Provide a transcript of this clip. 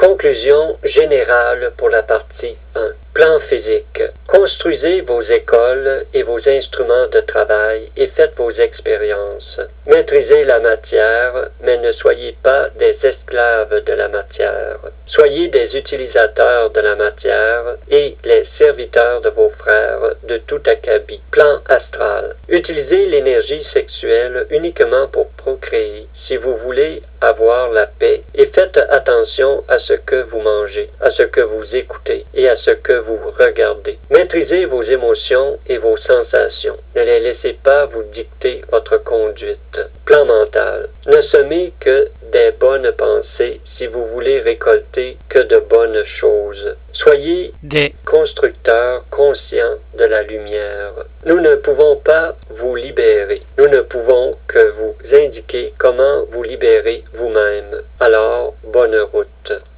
Conclusion générale pour la partie 1. Plan physique. Construisez vos écoles et vos instruments de travail et faites vos expériences. Maîtrisez la matière, mais ne soyez pas des esclaves de la matière. Soyez des utilisateurs de la matière et les serviteurs de vos frères de tout acabit. Plan astral. Utilisez l'énergie sexuelle uniquement pour procréer si vous voulez avoir la paix et faites attention à ce que vous mangez, à ce que vous écoutez et à ce que vous regardez. Maîtrisez vos émotions et vos sensations. Ne les laissez pas vous dicter votre conduite. Plan mental. Ne semez que des bonnes pensées si vous voulez récolter que de bonnes choses. Soyez des constructeurs conscients de la lumière. Nous ne pouvons pas vous libérer. Nous ne pouvons que vous indiquer comment vous libérer vous-même. Alors, bonne route.